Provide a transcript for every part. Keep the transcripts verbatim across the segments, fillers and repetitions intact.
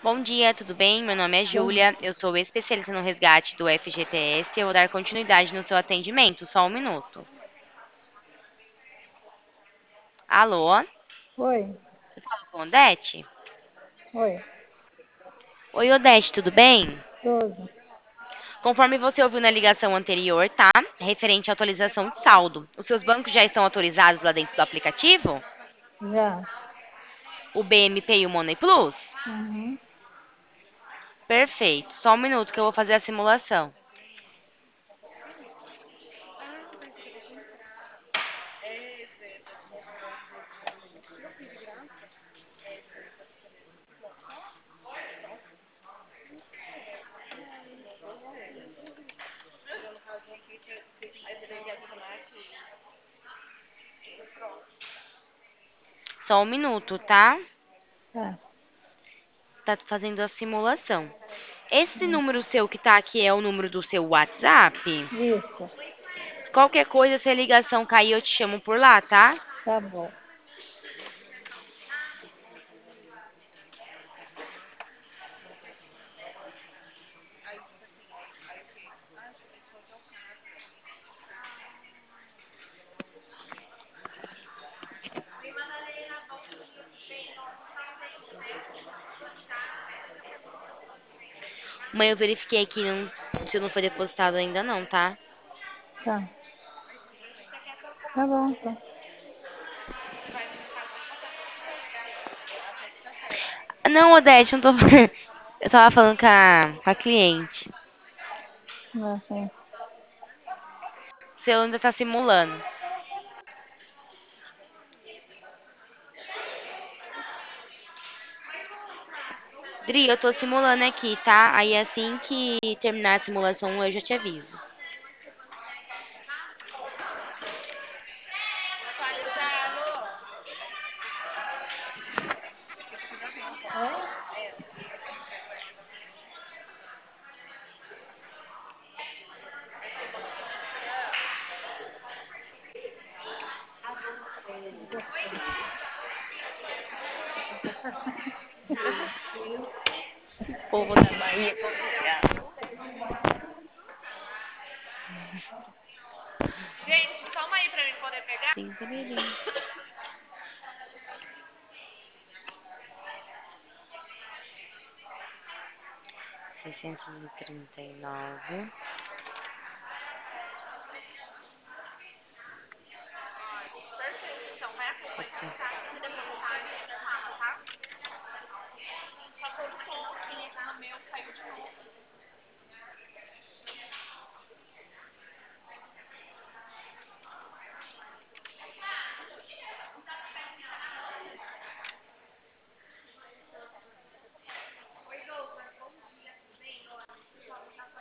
Bom dia, tudo bem? Meu nome é Bom, Júlia, eu sou especialista no resgate do F G T S e eu vou dar continuidade no seu atendimento. Só um minuto. Alô? oi, Você fala com Odete? oi, Oi, Odete, tudo bem? tudo, Conforme você ouviu na ligação anterior, tá? Referente à atualização de saldo. Os seus bancos já estão autorizados lá dentro do aplicativo? já. O B M P e o Money Plus? Uhum, Perfeito. Só um minuto que eu vou fazer a simulação. Só um minuto, tá? tá. Tá fazendo a simulação. Esse número seu que tá aqui é o número do seu WhatsApp? Isso, Qualquer coisa, se a ligação cair, eu te chamo por lá, tá? tá bom. Mãe, eu verifiquei aqui, não, se não foi depositado ainda não, tá? Tá, tá bom, então. Não, Odete, não tô... Eu tava falando com a, com a cliente. Assim, O seu ainda tá simulando. Dri, eu tô simulando aqui, tá? Aí assim que terminar a simulação, eu já te aviso. oi? Povo da Bahia, complicado. Sim, peririm. seiscentos e trinta e nove.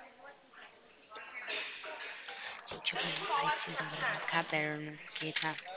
Gente, eu vou limpar esse número no caderno, porque tá